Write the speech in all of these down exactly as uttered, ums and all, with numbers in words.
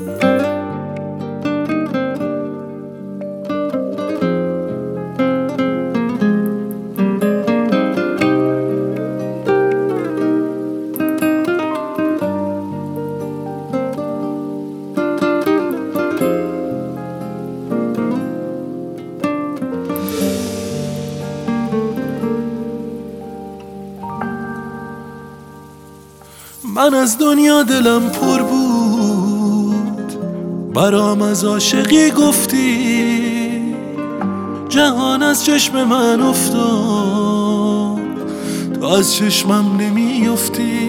من از دنیا دلم پر بود، برام از عاشقی گفتی، جهان از چشم من افتاد، تو از چشمم نمیافتی.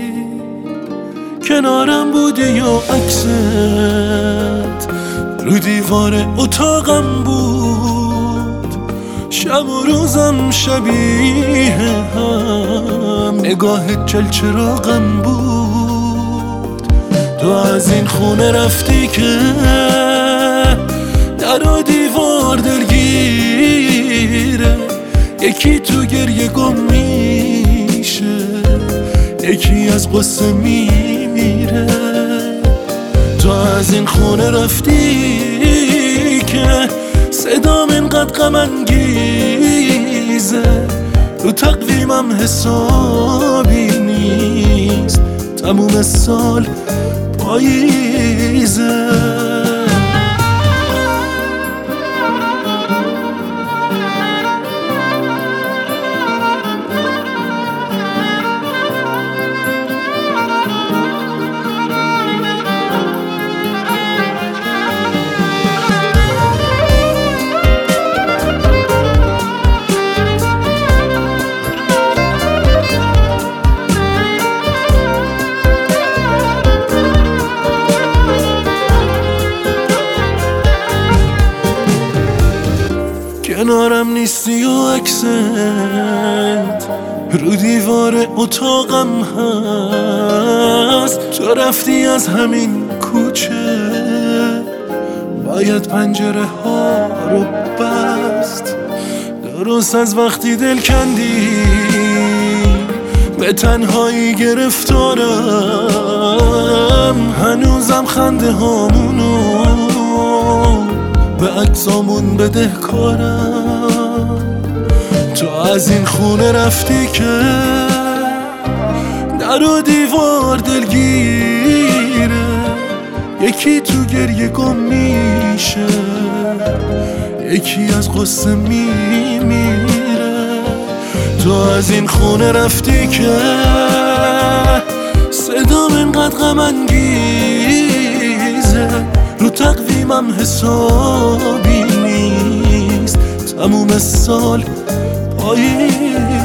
کنارم بودی یا عکست رو دیوار اتاقم بود، شب و روزم شبیه هم، نگاه چلچراغم بود. تو از این خونه رفتی که در و دیوار دلگیره، یکی تو گریه گم میشه، یکی از غصه میمیره. تو از این خونه رفتی که صدام اینقدر غم انگیزه، رو تقویمم حسابی نیست، تموم سال پاییزه. کنارم نیستی و عکست رو دیوار اتاقم هست. تو رفتی از همین کوچه، باید پنجره ها رو بست. درست از وقتی دل کندی به تنهایی گرفتارم، هنوزم خنده هامونو به عکسامون بدهکارم. تو از این خونه رفتی که در و دیوار دلگیره، یکی تو گریه گم میشه، یکی از غصه میمیره. تو از این خونه رفتی که صدام اینقدر غم انگیزه، رو تقویمم حسابی نیست، تموم سال پاییزه.